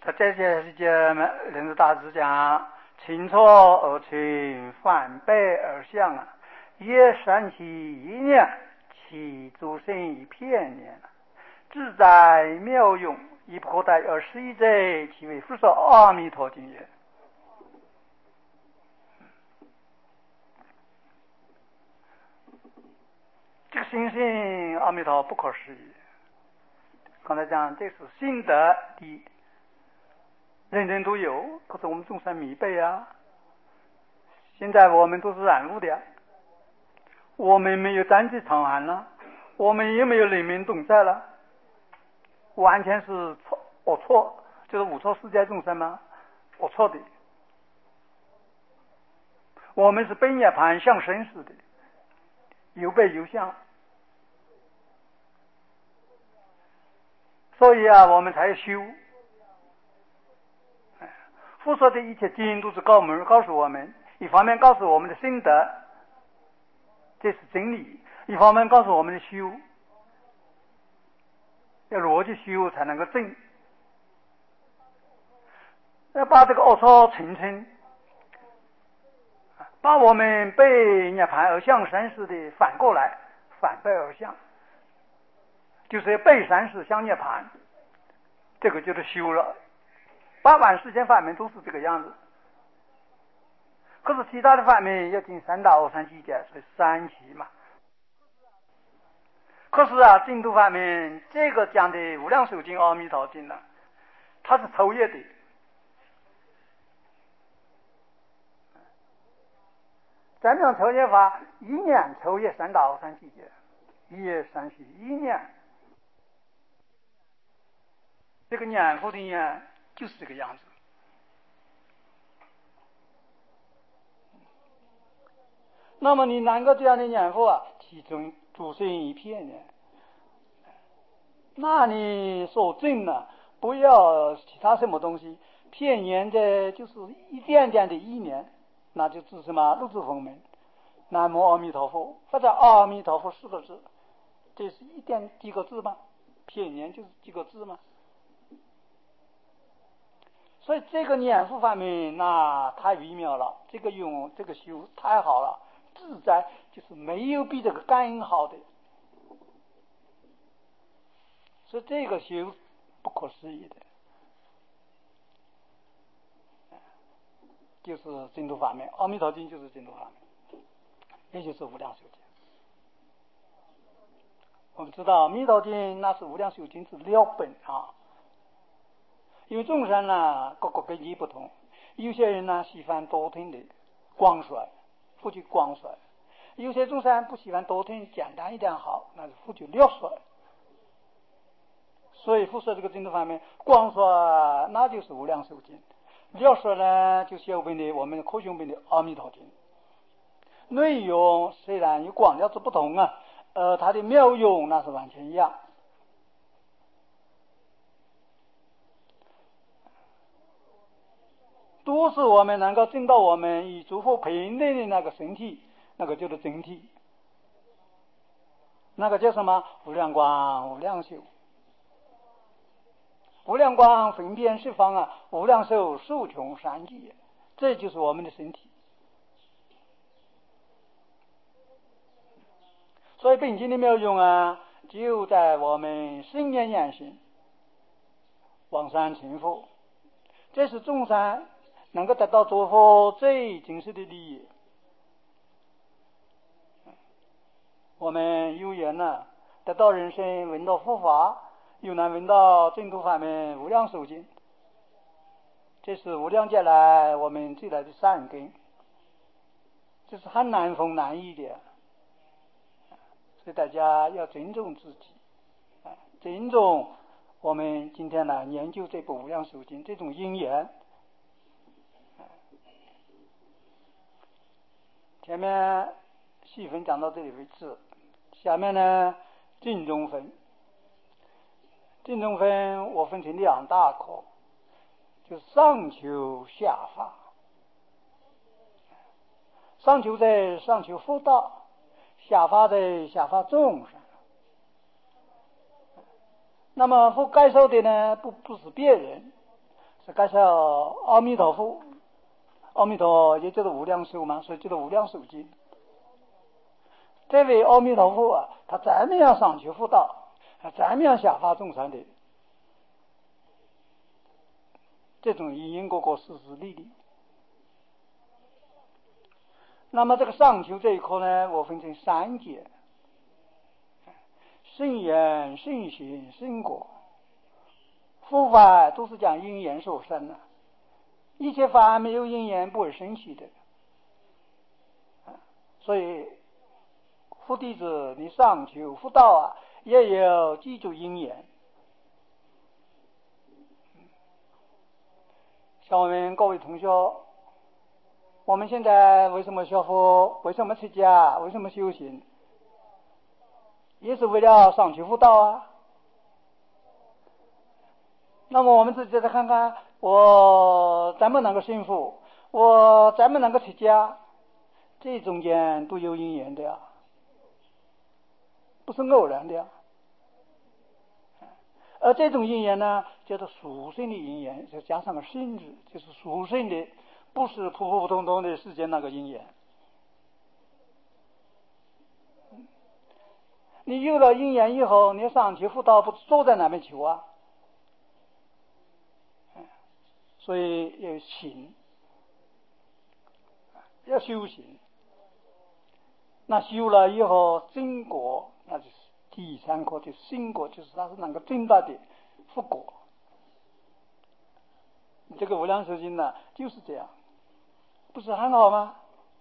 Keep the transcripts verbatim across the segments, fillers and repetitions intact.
在这些世界人之大师讲，清错而清，反背而向啊，也善其一念，其诸生一片念，自在妙用，以破带二十一者，其为复说阿弥陀经也。这个心性阿弥陀不可思议。刚才讲这是心得的，人人都有，可是我们众生迷背啊。现在我们都是染污的呀，我们没有单机常含了，我们也没有灵明动在了，完全是错，我错，就是无错世界众生吗？我错的。我们是被涅盘向生死的，有背有相。所以啊，我们才修。佛说的一切经都是告门告诉我们，一方面告诉我们的心得，这是真理；一方面告诉我们的修，要逻辑修才能够正，要把这个恶错澄清，把我们被涅盘而向生死的反过来，反背而向，就是要背生死向涅盘，这个就是修了。八万世间法门都是这个样子，可是其他的法门要经三大阿三七劫，所以三期嘛。可是啊，净土法门这个讲的无量寿经、阿弥陀经呢，它是抽业的。咱们讲抽业法，一年抽业三大阿三七劫，一夜三十一年，这个年复的年就是这个样子。那么你哪个这样的年复啊？其中诸生一片呢？那你所证呢？不要其他什么东西，片年的就是一点点的一年，那就指什么？六字佛门，南无阿弥陀佛，或者阿弥陀佛四个字，这是一点几个字吗？片年就是几个字吗？所以这个念佛法门那太微妙了，这个用这个修太好了，自在就是没有比这个感应好的，所以这个修不可思议的，就是净土法门，阿弥陀经就是净土法门，也就是无量寿经。我们知道阿弥陀经那是无量寿经之了本啊。因为众生呢，各个根基不同，有些人呢喜欢多听的光衰，复去光衰；有些众生不喜欢多听，简单一点好，那是复去略衰。所以复说这个净土方面，光衰那就是无量寿经，略衰呢就小本的我们科学本的阿弥陀经。内容虽然有广调之不同啊，呃，它的妙用那是完全一样。都是我们能够证到我们与诸佛平等的那个身体，那个叫做真体，那个叫什么？无量光、无量寿、无量光分辨十方啊，无量寿寿穷三际，这就是我们的身体。所以本经的妙用啊，就在我们心念念心，往生成佛，这是众生能够得到诸佛最真实的利益。我们有缘呢，得到人生闻到佛法，又能闻到净土法门无量寿经，这是无量劫来我们最来的善根，这是很难逢难遇的，所以大家要尊重自己，尊重我们今天来研究这部无量寿经这种因缘。前面细分讲到这里为止，下面呢净中分。净中分我分成两大科，就上求下法。上求在上求佛道，下法在下法众生。那么佛该受的呢，不不是别人， 是介绍阿弥陀佛，阿弥陀也就是无量寿嘛，所以叫做无量寿经。这位阿弥陀佛啊，他怎么样上求佛道，怎么样下化众生的这种因因果果事事例例。那么这个上求这一课呢，我分成三节：圣言、圣行、圣果。佛法都是讲因缘受生的，一切法没有因缘不会生起的。所以佛弟子你上求佛道啊，也要记住因缘。像我们各位同学，我们现在为什么学佛？为什么出家？为什么修行？也是为了上求佛道啊。那么我们自己再看看，我怎么能够信佛？我怎么能够出家？这中间都有因缘的呀，不是偶然的呀。而这种因缘呢，叫做属性的因缘，就加上个性质，就是属性的，不是普普通通的世间那个因缘。你有了因缘以后，你上求佛道，不坐在那边求啊？所以要行，要修行。那修了以后，正果，那就是第三课的圣果，就是它是能够证到的佛果。这个无量寿经呢，就是这样，不是很好吗？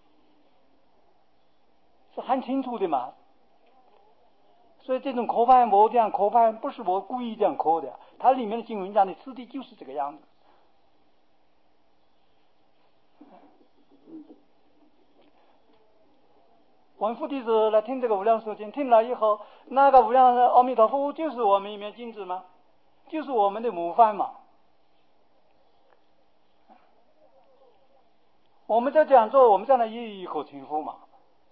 是很清楚的嘛。所以这种课判，我这样课判不是我故意这样课的，它里面的经文讲的次第就是这个样子。我们佛弟子来听这个无量寿经，听了以后，那个无量阿弥陀佛就是我们一面镜子吗？就是我们的模范嘛。我们在这样做，我们将来也有一口成佛嘛。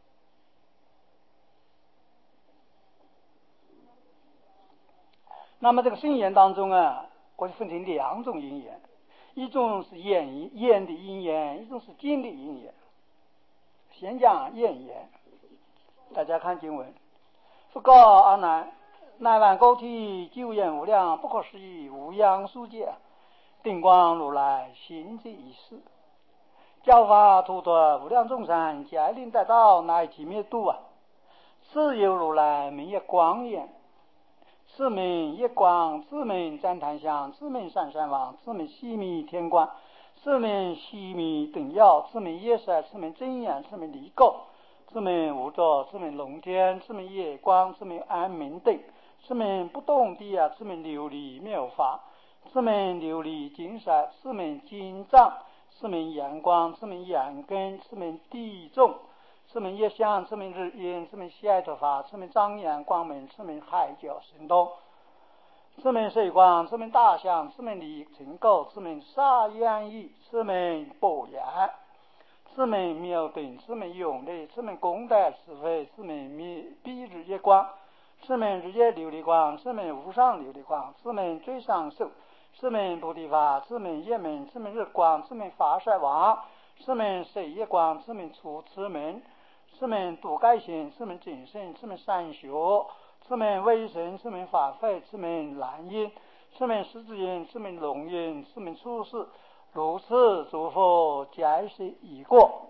那么这个圣言当中啊，我就分成两种因缘，一种是言言的因缘，一种是经的因缘。先讲言言。大家看经文，佛告阿难：乃万高体，久远无量，不可思议，无量数劫，定光如来行这一事，教法图夺无量众生，皆令得道，乃其灭度啊！此有如来名业光眼，此名业光，此名赞叹相，此名闪闪王，此名悉密天光，此名悉密等耀，此名夜色，此名真眼，此名离垢，此名无着，此名龙天，此名夜光，此名安明定，此名不动地啊，此名琉璃妙法，此名琉璃金色，此名金藏，此名阳光，此名阳根，此名地众，此名业相，此名日音，此名西爱陀法，此名张扬光明，此名海角神通，此名水光，此名大象，此名离尘垢，此名沙烟意，此名宝眼，此名妙定，此名永力，此名功德是非，此名蔽日月光，此名日夜琉璃光，此名无上琉璃光，此名最上寿，此名菩提法，此名夜明，此名日光，此名法帅王，此名水夜光，此名出此名，此名度盖行，此名谨慎，此名善学，此名威神，此名法会，此名蓝音，此名狮子音，此名龙音，此名出世，如此诸佛皆是已过。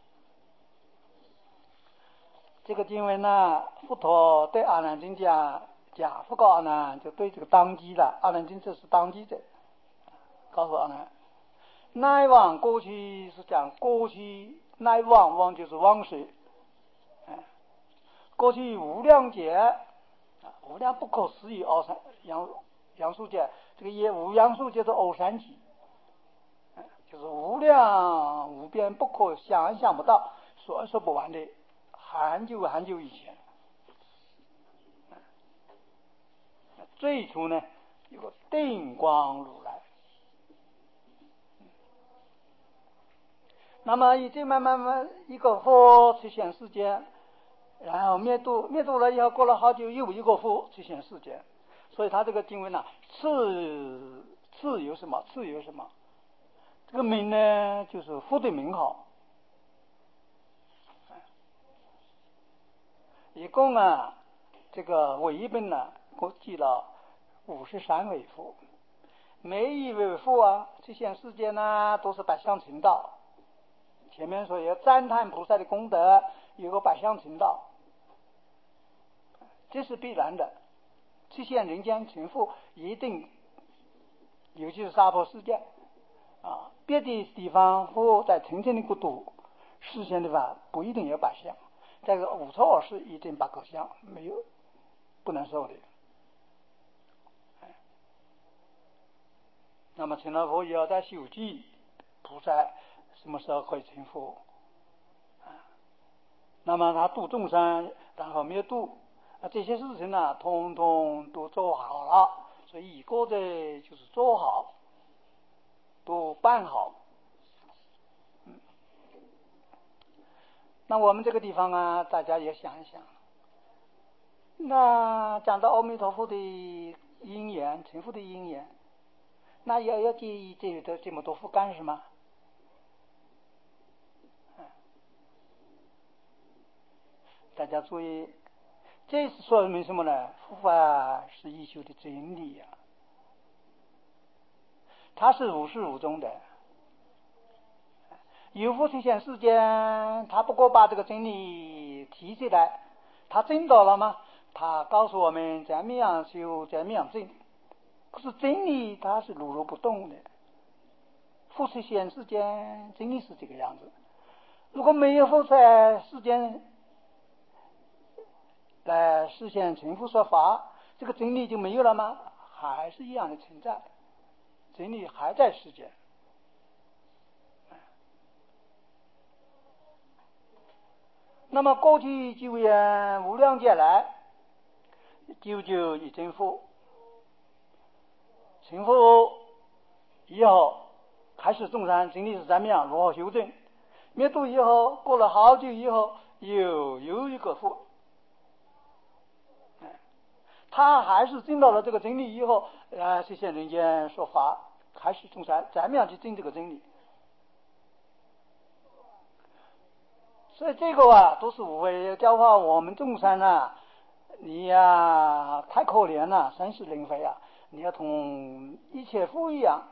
这个经文呢，佛陀对阿难经讲，讲佛告阿难，就对这个当机了。阿难经这是当机者，告诉阿难，乃往过去是讲过去，乃往往就是往事，过去无量劫，无量不可思议奥三杨杨数劫，这个也无量数劫的奥三集，就是无量无边不可想象不到，说说不完的，很久很久以前。最初呢，有个定光如来，那么已经慢慢慢一个佛出现世间，然后灭度，灭度了以后过了好久，又一个佛出现世间，所以他这个经文呢，次次有什么？次有什么？这个名呢，就是佛的名号。一共啊，这个为本呢，我记了五十三位佛。每一位佛啊，这些世界呢，都是百相成道。前面说有赞叹菩萨的功德，有个百相成道，这是必然的。这些人间成佛一定，尤其是娑婆世界啊，别的地方佛在成圣的国度实现的话，不一定有百相。这个无超二世一定八个相，没有不能受的。那么成了佛也要在修记菩萨什么时候可以成佛啊？那么他度众生，然后没有度啊，这些事情呢，通通都做好了。所以一个的就是做好，都办好。嗯，那我们这个地方啊，大家也想一想。那讲到阿弥陀佛的因缘，成佛的因缘。那要要介意这这这么多佛干什么？大家注意，这是说明什么呢？佛法是一修的真理啊，它是无始无终的。有佛出现世间，他不过把这个真理提起来，他证到了吗？他告诉我们怎么样修，怎么样证。可是真理它是如如不动的。佛出现世间，真理是这个样子。如果没有佛在世间来实现成佛说法，这个真理就没有了吗？还是一样的存在，真理还在世间。那么过去久远无量劫来，久久一成佛，成佛以后开始众生真理是怎么样，如何修正？灭度以后，过了好久以后，又有一个佛，他还是证到了这个真理以后，啊，实现人间说法，开始众生怎么样去证这个真理？所以这个啊，都是无非教化我们众生啊，你呀、啊、太可怜了，生死轮回啊，你要同一切佛一样，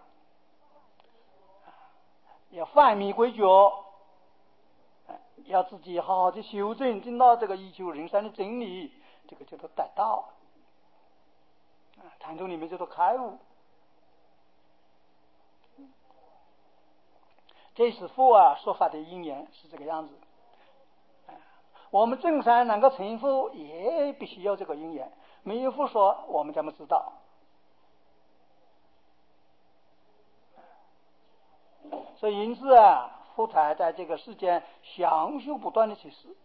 要反迷归觉，要自己好好的修正，证到这个一求人生的真理，这个叫做得道。禅宗里面叫做开悟。这是佛啊说法的因缘是这个样子。我们众生能够成佛，也必须要这个因缘，没有佛说，我们怎么知道？所以因此啊，佛才在这个世间相续不断的去世。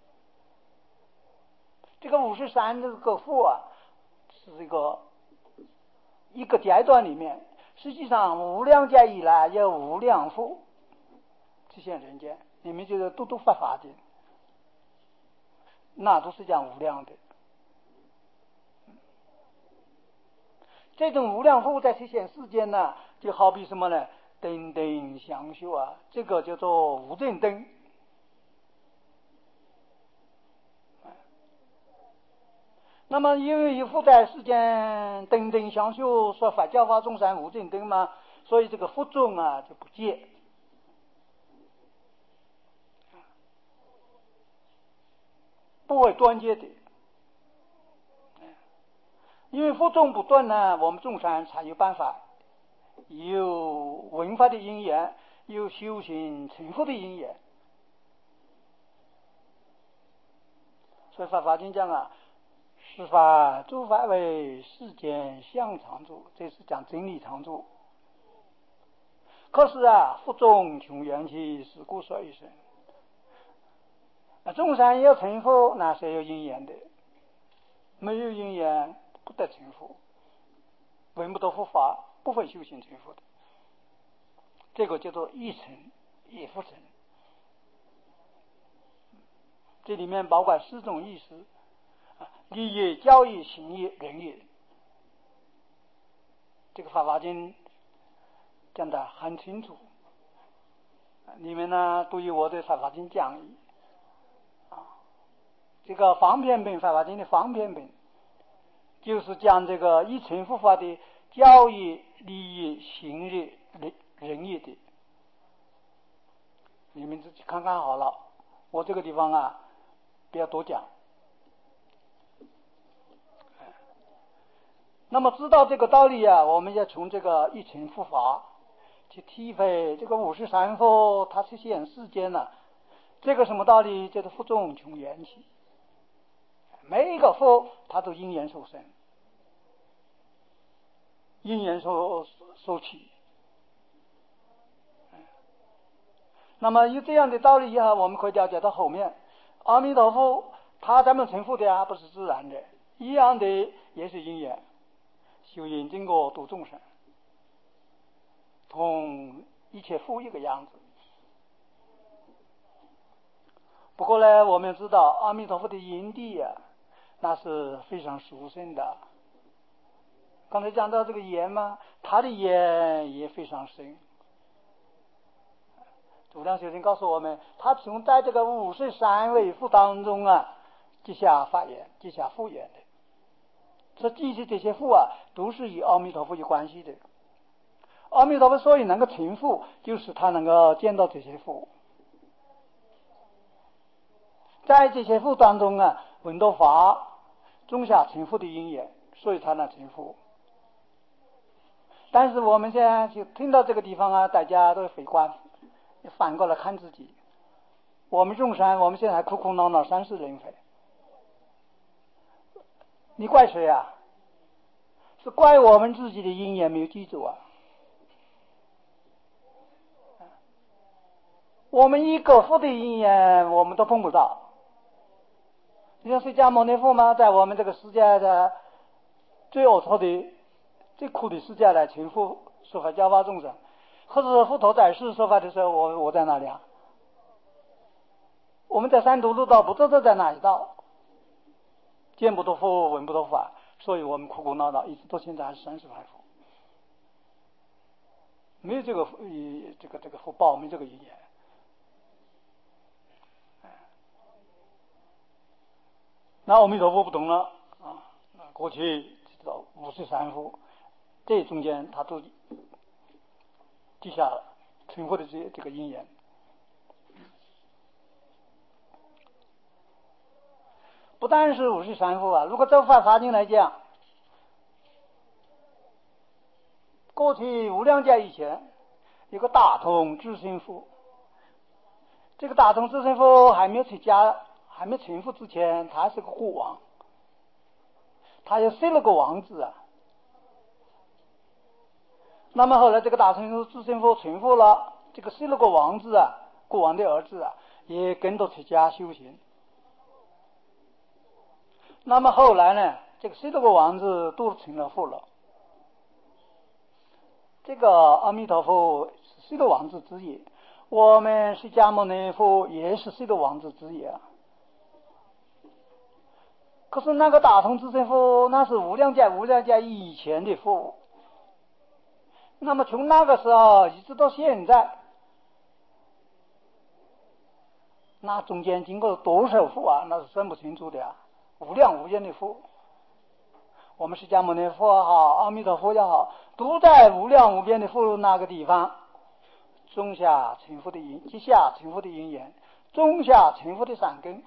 这个五十三这个佛啊，是这个一个阶段里面，实际上无量劫以来有无量佛出现人间，你们觉得都都发法的，那都是讲无量的。这种无量佛在出现世间呢，就好比什么呢？灯灯相续啊，这个叫做无正灯。那么因为有佛在世间灯灯相续，说法教化众生无正灯嘛，所以这个佛众啊就不戒，不会断戒的。因为佛众不断呢，我们众生才有办法，有文化的因缘，有修行成佛的因缘。所以法华经讲啊，十法诸法为世间相常住，这是讲真理常住。可是啊，佛众穷缘起，是故说一生。啊，众生要成佛，那是有因缘的，没有因缘不得成佛，闻不得佛法，不会修行成佛的。这个叫做一成一佛成。这里面包括四种意思：理业、教义、行业、人业。这个法华经讲得很清楚。你们呢对于我对《法华经》讲义啊，这个方便品，《法华经》的方便品，就是讲这个一乘佛法的教义、利益、行义、仁义的。你们自己看看好了，我这个地方啊不要多讲。那么知道这个道理啊，我们要从这个一乘佛法去体会这个五十三佛，它是显世间呢、啊，这个什么道理？叫做佛众穷缘起。每一个佛它都因缘受生，因缘受受起。那么有这样的道理以后，我们可以了解到后面，阿弥陀佛他咱们成佛的啊，不是自然的，一样的也是因缘。修因经过度众生，同一切佛一个样子。不过呢，我们知道阿弥陀佛的因地啊，那是非常殊胜的。刚才讲到这个缘嘛，他的缘也非常深。主量学生告诉我们，他从在这个五十三位佛当中啊，接下发言，接下复言的。这记起这些佛啊，都是与阿弥陀佛有关系的。阿弥陀佛所以能够成佛，就是他能够见到这些佛，在这些佛当中啊，闻到法，种下成佛的因缘，所以才能成佛。但是我们现在就听到这个地方啊，大家都回观，反过来看自己。我们众生，我们现在还苦苦恼恼三世轮回，你怪谁啊？是怪我们自己的因缘没有记住啊！我们一个佛的因缘我们都碰不到。你像释迦牟尼佛嘛，在我们这个世界的最恶臭的、最苦的世界来成佛说法教化众生，或者佛陀在世说法的时候，我我在哪里啊？我们在三途六道不知道在哪一道，见不得佛，闻不得法，所以我们苦苦恼恼，一直到现在还是三世还佛，没有这个这个这个福报，没有这个因缘。那阿弥陀佛不懂了啊！过去知道五十三佛，这中间他都记下了成佛的这这个因缘。不但是五十三佛啊，如果照法华经来讲，过去无量劫以前有个大通智胜佛，这个大通智胜佛还没有出家，还没成佛之前，他是个国王，他又生了个王子啊。那么后来这个大通智胜佛成佛了，这个生了个王子啊，国王的儿子啊，也跟着出家修行。那么后来呢，这个十多个王子都成了佛了。这个阿弥陀佛是十多王子之一，我们释迦牟尼佛也是十多王子之一啊。可是那个大通智胜佛那是无量劫无量劫以前的佛，那么从那个时候一直到现在，那中间经过了多少佛啊，那是算不清楚的啊，无量无边的佛。我们释迦牟尼佛也好，阿弥陀佛也好，都在无量无边的佛那个地方种下成佛的因，结下成佛的因缘，种下成佛的善根。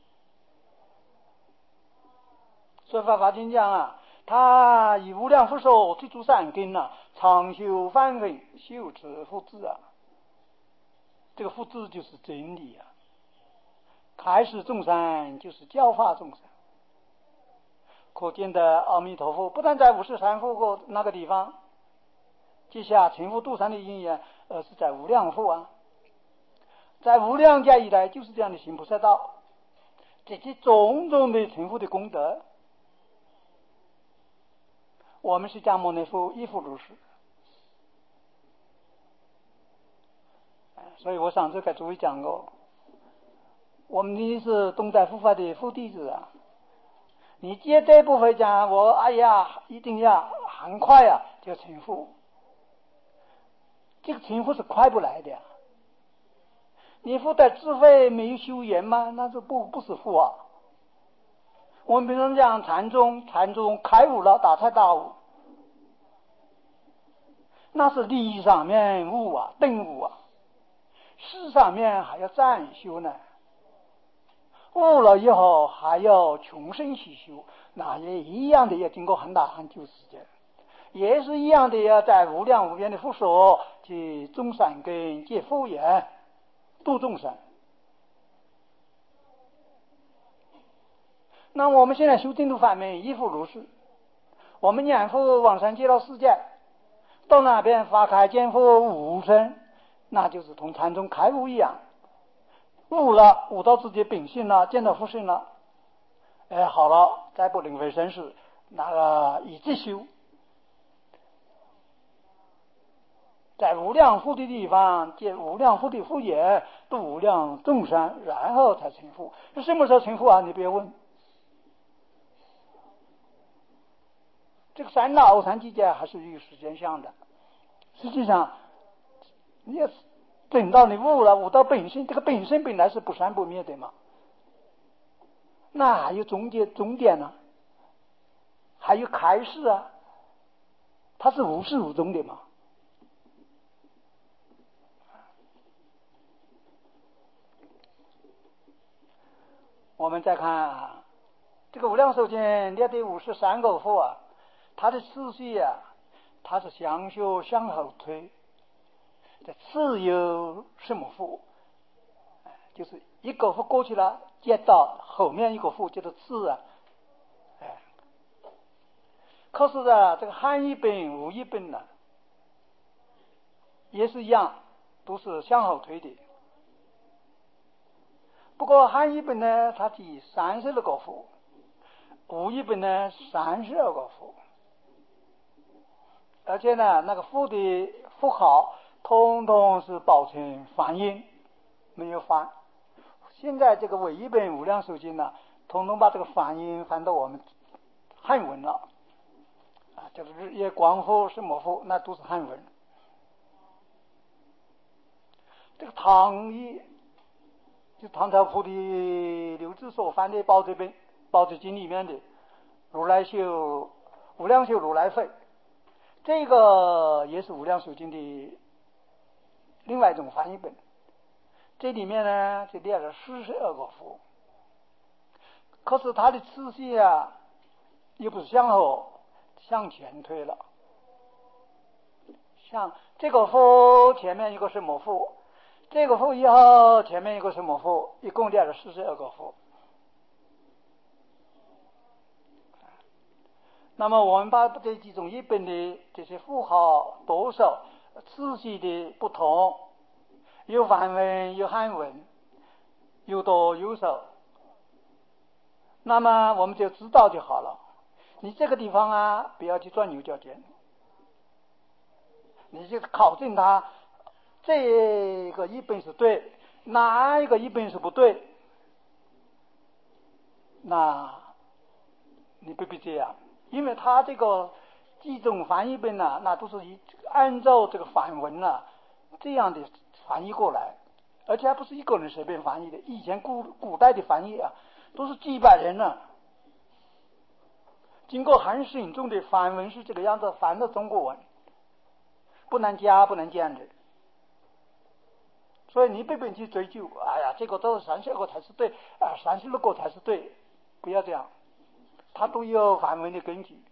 所以法华经讲啊，他以无量佛手推出善根啊，常修梵行，修持佛智啊。这个佛智就是真理啊，开示众生就是教化众生。可见的阿弥陀佛不但在五十三佛那个地方结下成佛度生的因缘，而是在无量佛啊，在无量劫以来就是这样的行菩萨道，这些种种的成佛的功德，我们释迦牟尼佛亦复如是。所以我上次给诸位讲过，我们你是东海护法的佛弟子啊，你绝对不会讲我哎呀一定要很快啊就成佛。 这个成佛是快不来的呀。你佛在智慧没有修言吗？那就不不是佛啊。我们平常讲禅宗，禅宗开悟了，大彻大悟，那是理义上面悟啊，顿悟啊，事上面还要暂修呢。悟了以后还要穷生细修，那也一样的，要经过很大很久时间，也是一样的，要在无量无边的佛所去种善根，结佛缘，度众生。那我们现在修净土法门亦复如是，我们念佛往生极乐世界，到那边发开见佛无生，那就是同禅宗开悟一样，悟了，悟到自己本性了，见到佛性了，哎，好了，再不轮回生死，那个以自修，在无量佛的地方见无量佛的佛也，度无量众生，然后才成佛。什么时候成佛啊？你别问。这个三大偶禅境界还是与时间相的。实际上，你要等到你悟了，悟到本性，这个本性本来是不生不灭的嘛，那还有终结终点呢，还有开示啊，它是无始无终的嘛。我们再看啊，这个无量寿经列的五十三个佛啊，它的次序啊，它是相修向后推，这次有什么佛，就是一个佛过去了，接到后面一个佛叫做次啊。哎，可是啊，这个汉译本、吴译本呢，也是一样，都是向后推的。不过汉译本呢，它第三十六个佛，吴译本呢三十二个佛，而且呢，那个佛的佛号通通是保存梵音，没有翻。现在这个伪译本无量寿经呢，统统把这个梵音翻到我们汉文了，啊，就是日夜光佛、什么佛，那都是汉文。这个唐译，就唐朝佛的刘志所翻的《宝积本》《宝积经》里面的如来修无量寿如来会，这个也是无量寿经的另外一种翻译本。这里面呢就列了四十二个佛，可是它的次序啊，又不是向后向前推了，像这个佛前面一个什么佛，这个佛以后前面一个什么佛，一共列了四十二个佛。那么我们把这几种译本的这些符号多少次序的不同，有梵文有汉文，有多有少，那么我们就知道就好了。你这个地方啊，不要去钻牛角尖，你就考证它这个译本是对，哪一个译本是不对，那你不必这样，因为它这个几种翻译本呢、啊，那都是按照这个梵文啊这样的翻译过来，而且还不是一个人随便翻译的。以前古古代的翻译啊，都是几百人呢、啊，经过很慎重的梵文是这个样子翻到中国文，不能加不能减的。所以你不必去追究，哎呀，这个都是三十个才是对啊，三十六个才是对，不要这样，它都有梵文的根据。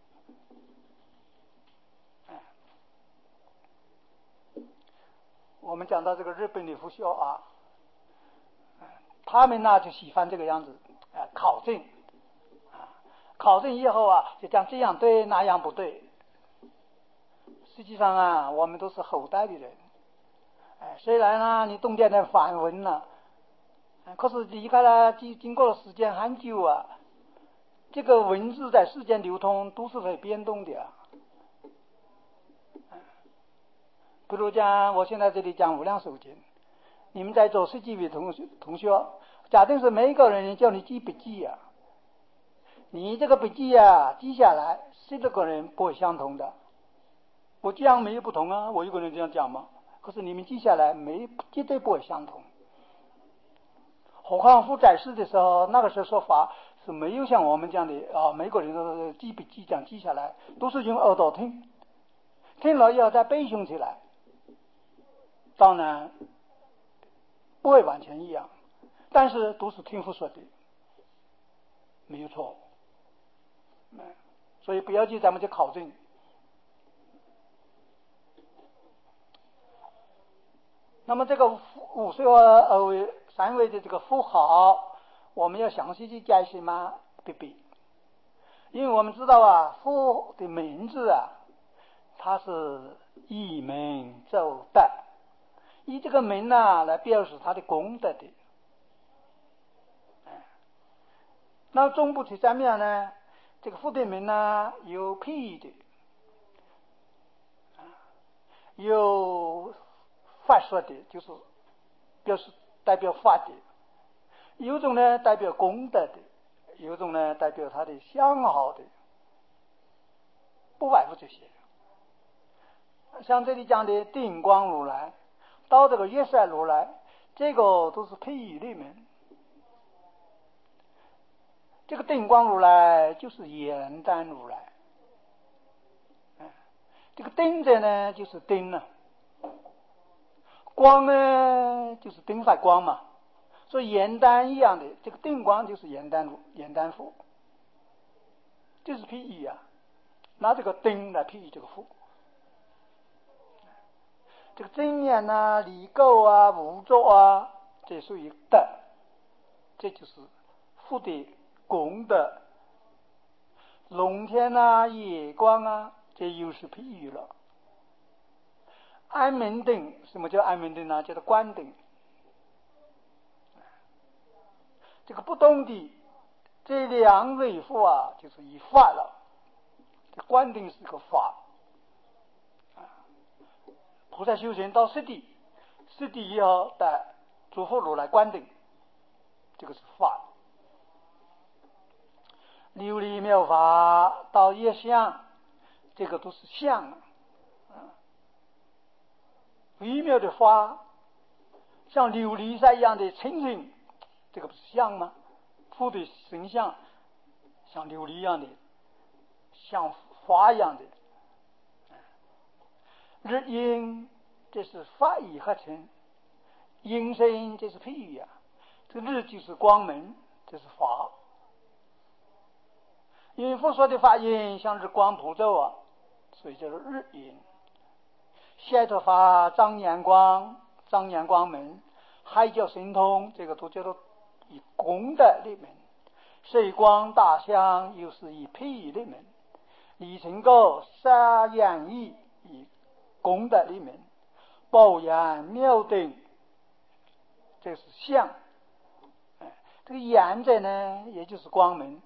我们讲到这个日本的佛教啊，他们呢就喜欢这个样子，啊，考证，啊，考证以后啊，就讲这样对那样不对。实际上啊，我们都是后代的人，哎，虽然呢你懂点点梵文了，可是离开了经经过了时间很久啊，这个文字在世间流通都是会变动的啊。比如讲，我现在这里讲无量寿经，你们在座十几位同学同学，假定是每一个人叫你记笔记啊，你这个笔记啊记下来，十六个人不会相同的。我这样没有不同啊，我一个人这样讲吗？ 可是你们记下来没绝对不会相同。何况父在世的时候，那个时候说法是没有像我们这样的啊，美国人都记笔记这样记下来，都是用耳朵听，听了要再背诵起来，当然不会完全一样，但是都是听父说的，没有错。所以不要去咱们去考证。那么这个五岁和二位三位的这个符号，我们要详细去解释吗？不必，因为我们知道啊，父的名字啊，它是以名奏德，以这个名啊来表示他的功德的。那中部题上面呢，这个父的名呢有譬喻的，有法说的，就是表示代表法的；有种呢代表功德的，有种呢代表他的相好的，不外乎这些。像这里讲的定光如来，到这个月色如来，这个都是譬喻里面。这个定光如来就是严丹如来，这个定者呢就是定呢，光呢就是定法光嘛，所以严丹一样的，这个定光就是严丹如严丹父，就是譬喻啊，拿这个定来譬喻这个父。这个真言啊、离垢啊、无作啊，这属于德，这就是父的功德。龙天啊、夜光啊，这又是譬喻了。安民定，什么叫安民定呢？叫做观定。这个不动的这两位父啊，就是以法了。这观定是个法。菩萨修行到十地，十地以后的诸佛如来观定，这个是法。琉璃妙法到业相，这个都是相啊。微妙的法，像琉璃山一样的清净，这个不是相吗？佛的形象像琉璃一样的，像花一样的。日音这是法义合成，音声这是譬喻啊。这日就是光明，这是法。因为佛说的法音像日光普照啊，所以叫做日音。解脱法张眼光，张眼光明，海角神通，这个都叫做以功德里面。水光大香又是以譬喻里面。李成高沙眼意以功德里面。宝眼妙定，这是相。这个眼者呢，也就是光明。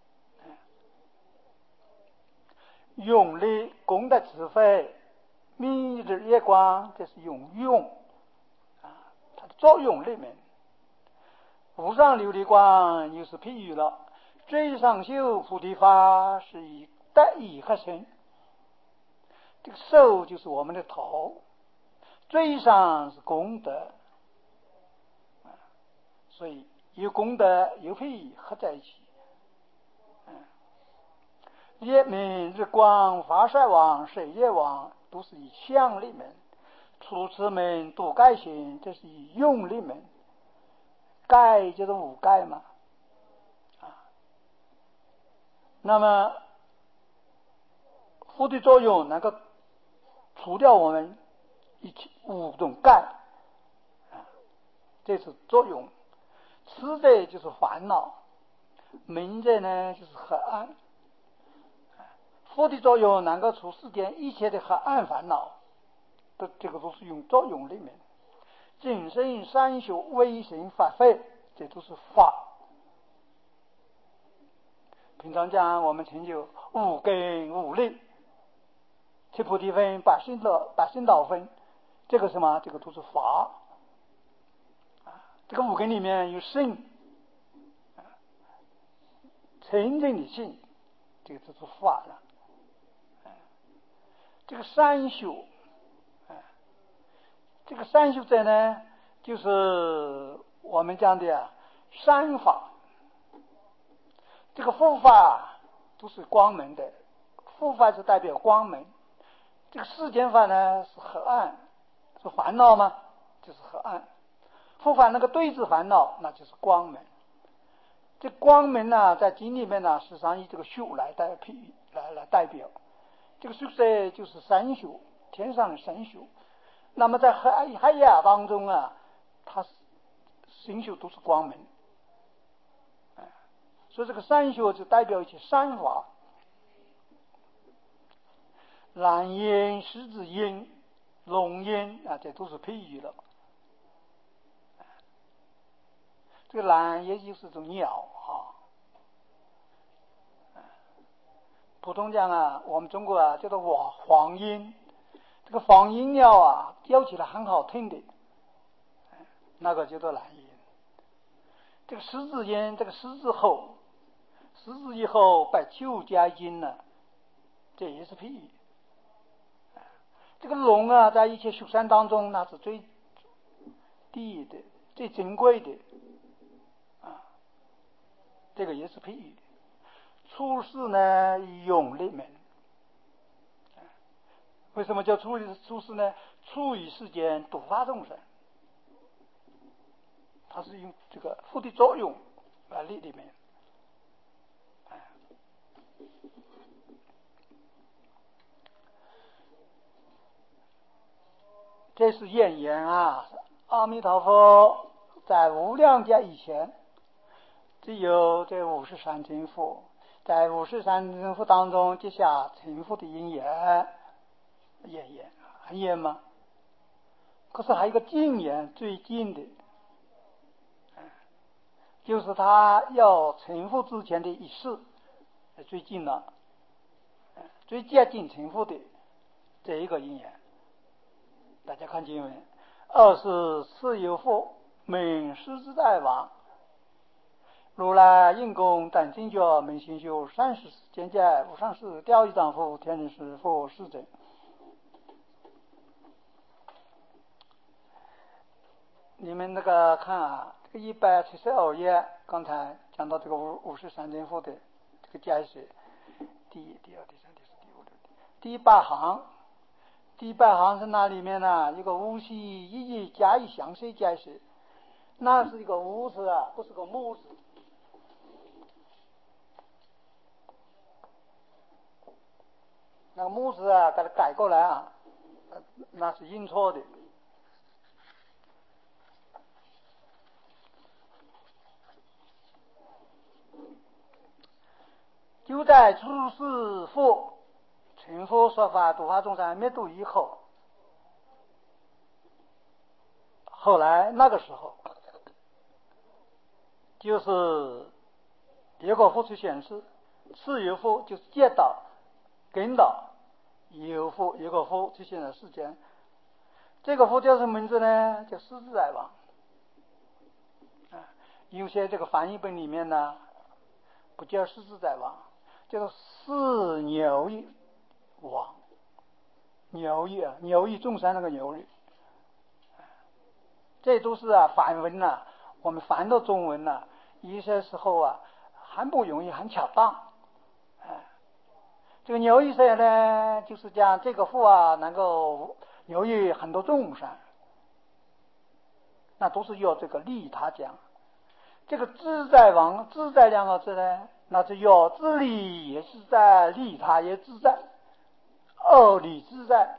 用力功德智慧，明日月光，这是用用啊，它的作用里面。无上琉璃光又是譬喻了。最上修菩提法是以德义合成。这个手就是我们的头，最上是功德，所以有功德有譬喻合在一起。月明日光发晒王水月王都是以相里面。初次门度盖行，这是以用里面。盖就是五盖嘛啊。那么佛的作用能够除掉我们一切五种盖啊，这是作用。痴者就是烦恼，明者呢就是黑暗。佛的作用能够除世间一切的黑暗烦恼，这这个都是用作用里面。净身三修微行法会，这都是法。平常讲我们成就五根五力，七菩提分、八圣道、八圣道分，这个什么？这个都是法。这个五根里面有圣，真正的性，这个就是法了。这个三修， 这个三修者呢，就是我们讲的啊三法。这个护法都是光明的，护法是代表光明。这个世间法呢是黑暗，是烦恼吗？就是黑暗。护法那个对治烦恼，那就是光明。这光明呢，在经里面呢，实际上以这个修来代譬喻，来来代表。这个修舍就是三修，天上的三修。那么在海海亚当中啊，它心修都是光明。所以这个三修就代表一些三法，蓝烟、狮子烟、龙烟啊，这都是譬喻了。这个蓝也就是一种鸟啊，普通讲啊，我们中国啊叫做黄黄莺。这个黄莺鸟啊，叫起来很好听的，那个叫做蓝莺。这个狮子烟，这个狮子吼。狮子以后把酒加阴了，这也是譬喻。这个龙啊，在一切畜生当中，那是最低的、最珍贵的啊，这个也是譬喻。出世呢，永立门。为什么叫出出世呢？出于世间，度化众生，它是用这个负的作用来立里面。这是演言啊！阿弥陀佛在无量劫以前，只有这五十三成佛，在五十三成佛当中接下成佛的因缘，演言很严吗？可是还有一个近言，最近的，就是他要成佛之前的一世，最近了，最接近成佛的这一个因缘。大家看经文，二是次有佛名师自在王，如来应供等正觉明心修三十见解无上士调御丈夫天人师佛世者。你们那个看啊，这个一百七十二页，刚才讲到这个五五十三天佛的这个解释，第一、第二、第三、第四、第五、第八行。第八行是那里面呢？一个无系一义加以详细解释，那是一个无字啊，不是个木字。那个木字啊，给它改过来啊，那是印错的。就在出世佛成佛说法度化众生灭度以后，后来那个时候，就是有个佛出显示，次有佛就是接导、跟导，有佛有个佛出现在世间。这个佛叫什么名字呢？叫狮子来王。有些这个翻译本里面呢，不叫狮子在王，叫做四牛一王。牛一啊，牛一众山那个牛一，这都是啊梵文啊，我们翻到中文啊，有些时候啊很不容易，很巧当。哎，这个牛一谁呢？就是讲这个佛啊，能够牛一很多众生，那都是要这个利他讲。这个自在王，自在两个字呢，那是要自利也自在，利他也自在，二理自在。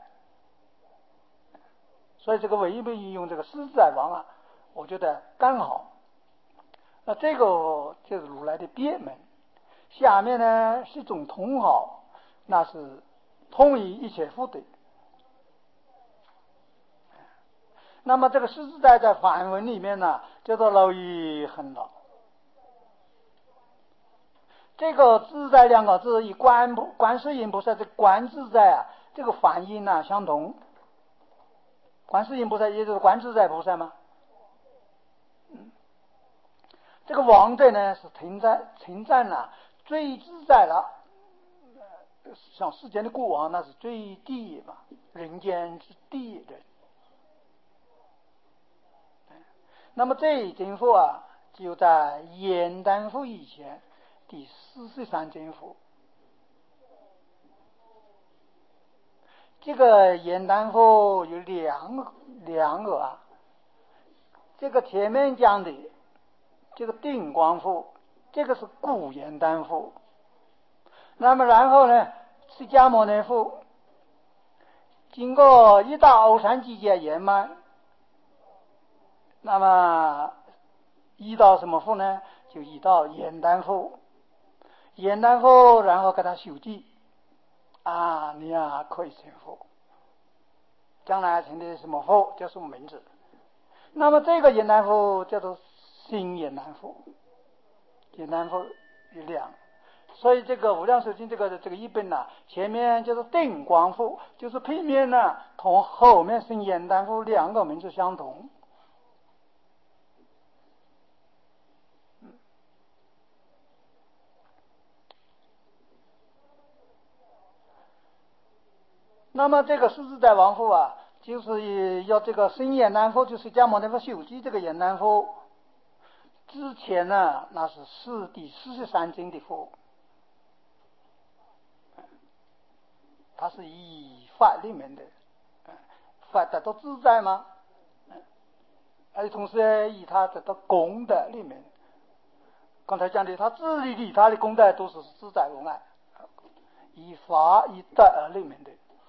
所以这个唯一被运用这个自在王啊，我觉得刚好。那这个就是如来的别门。下面呢是一种同好，那是通于一切福德。那么这个狮子在在梵文里面呢，叫做蝼蚁很老。这个自在两个字，与观观世音菩萨这观自在啊，这个梵音呢相同。观世音菩萨也就是观自在菩萨吗？嗯，这个王者呢是称赞称赞了最自在了，像世间的国王那是最低嘛，人间之第一人。 那么这一真佛啊，就在燕丹佛以前第四十三真佛。这个燕丹佛有两个两个啊，这个前面讲的这个定光佛，这个是古燕丹佛。那么然后呢，释迦牟尼佛经过一到欧山季节圆满，那么一到什么佛呢？就一到燕丹佛。燕丹佛然后给他修记啊，你啊可以成佛，将来成的什么佛叫什么名字。那么这个燕丹佛叫做新燕丹佛，燕丹佛有两，所以这个无量寿经这个这个一本呢、啊，前面就是定光佛，就是配面呢同后面新燕丹佛两个名字相同。那么这个狮子在王佛啊，就是要这个新燕丹佛，就是释迦牟尼佛修记这个燕丹佛之前呢，那是四第四十三经的佛，它是以法里面的，法得到自在吗？而同时以他得到功德里面，刚才讲的，他自利利他的功德都是自在无碍，以法以德里面的。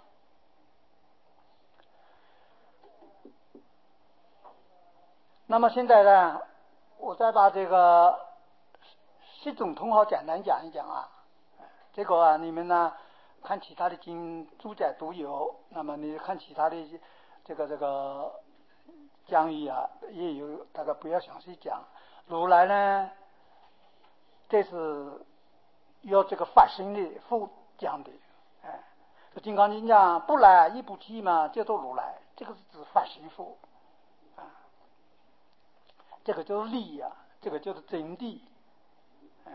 那么现在呢，我再把这个十种通号简单讲一讲啊。这个啊，你们呢看其他的经注解都有，那么你看其他的这个这个讲义啊也有，大概不要详细讲。如来呢，这是要这个法身的佛讲的，哎，金刚经讲不来亦不去嘛，叫做如来，这个是指法身佛。这个就是理呀、啊，这个就是真谛。嗯，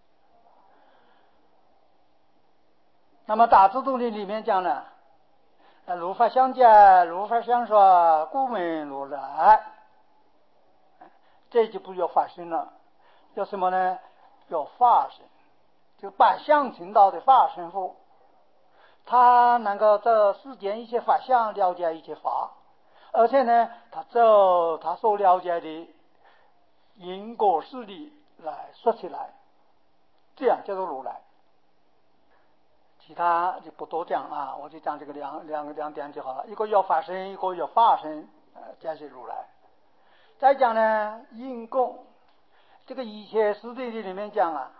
那么大智度论里面讲呢，如法相见，如法相说，故名如来。这就不要法身了，要什么呢？要法身，就百相成道的法身佛。他能够在世间一切法相了解一切法，而且呢，他照他所了解的因果事理来说起来，这样叫做如来。其他就不多讲啊，我就讲这个两两个两点就好了。一个要法身，一个要法身，呃，这是如来。再讲呢，因供，这个一切实地里面讲啊，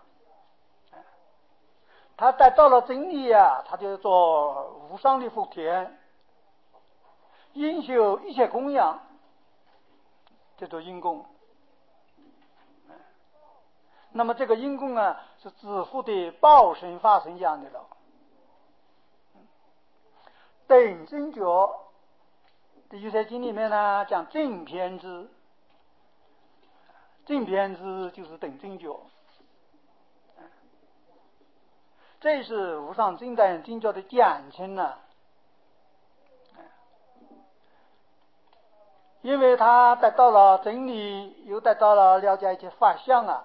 他得到了真理啊，他就做无上的福田，因修一切供养，叫做因供。那么这个因供啊，是指福的报身法身讲的了。等正觉的有些经里面呢讲正偏知，正偏知就是等正觉，这是无上正等正觉的简称呢、啊。因为他得到了真理，又得到了了解一些法相啊，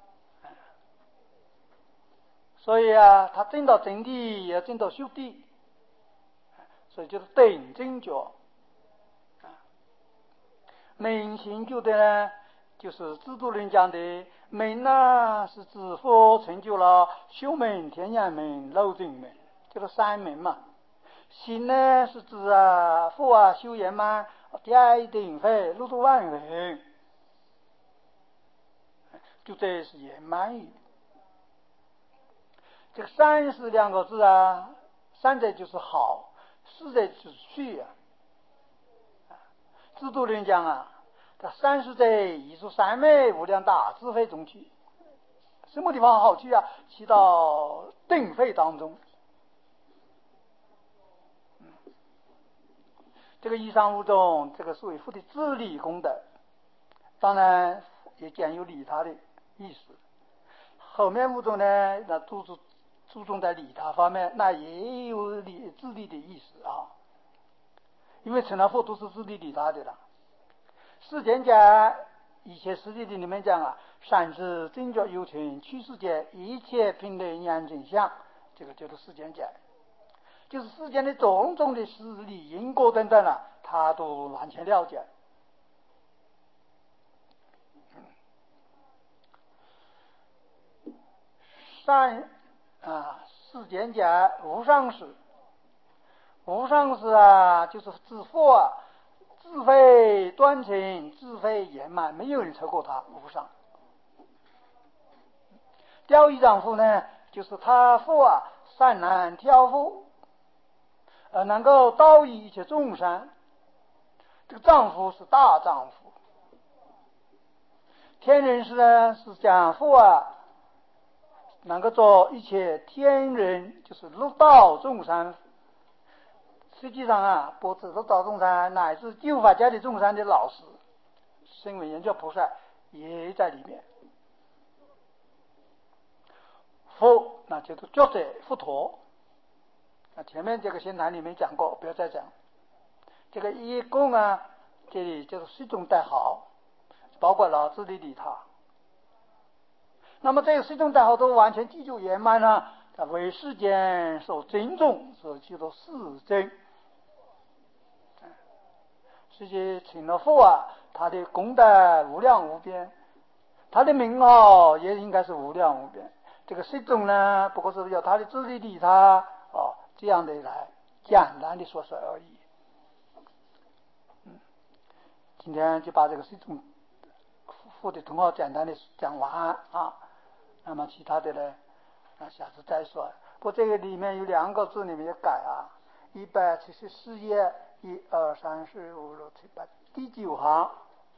所以啊，他证到真谛，也证到修谛，所以就是等正觉。明行觉的呢，就是制度论讲的明呢，是指佛成就了修明、天眼明、漏尽明，就是三明嘛。行呢，是指啊佛啊修圆满，第二定慧，六度万人，就这是圆满语。这个三是两个字啊，三者就是好，四者就是去啊。制度论讲啊，这三十者艺术三昧无量大智慧中去，什么地方好去啊？去到定慧当中。嗯，这个以上五种，这个属于佛的自利功德，当然也兼有利他的意思。后面五种呢，那注重注重在利他方面，那也有利自利的意思啊。因为成了佛都是自利利他的了。世间间一切世界里面讲啊，善知正觉有情，去世间一切品类眼镜相，这个就是世间界，就是世间的种种的事理因果等等啊，他都完全了解。善啊，世间界无上士，无上士啊，就是指佛啊，智慧端正，智慧圆满，没有人超过他，无上。调御丈夫呢，就是他佛啊，善男调伏，呃，能够导御一切众生。这个丈夫是大丈夫。天人师呢，是讲佛啊，能够做一切天人，就是六道众生。实际上啊，不只是六道众生，乃至九法界的众生的老师，声闻缘觉菩萨也在里面。佛那就是觉者佛陀，那前面这个仙坛里面讲过，不要再讲。这个一共啊，这里就是十种代号，包括老子的利他。那么这个十种代号都完全记住圆满了，为世间所尊重，所以叫做世尊。这些请了佛啊，他的功德无量无边，他的名号也应该是无量无边。这个十种呢，不过是要他的自利利他哦，这样的来简单的说说而已。嗯，今天就把这个十种佛的通号简单的讲完啊。那么其他的呢，那下次再说。不过这个里面有两个字，你们要改啊。一百七十四页，一二三四五六七八，第九行。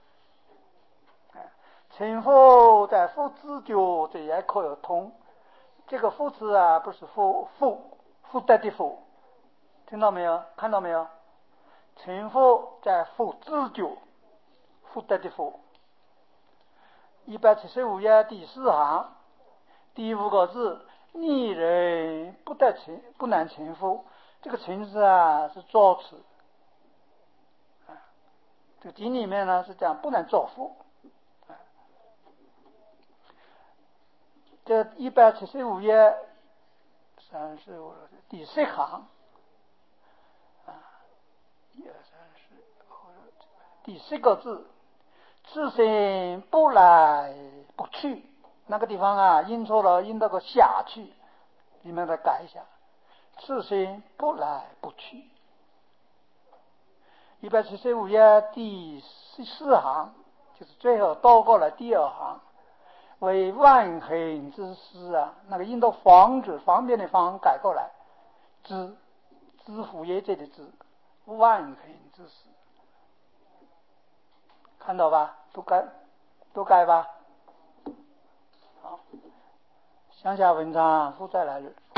成佛在佛自觉，这也可有通。这个佛字啊，不是福福福德的福，听到没有？看到没有？成佛在佛自觉，福德的福。一百七十五页第四行，第五个字，逆人不得成，不能成佛。这个成字啊是造词，啊，这个经里面呢是讲不能造佛。这一百七十五页三十五第十行啊，一二三四五第十个字，自身不来不去，那个地方啊印错了，印到个下去，你们再改一下，自身不来不去。一百七十五页第十四行，就是最后倒过来第二行，为万恒之师啊，那个印到方字，方便的方改过来，知知府业这里知，万恒之师，看到吧？都改，都改吧。好，乡下文章复再来日。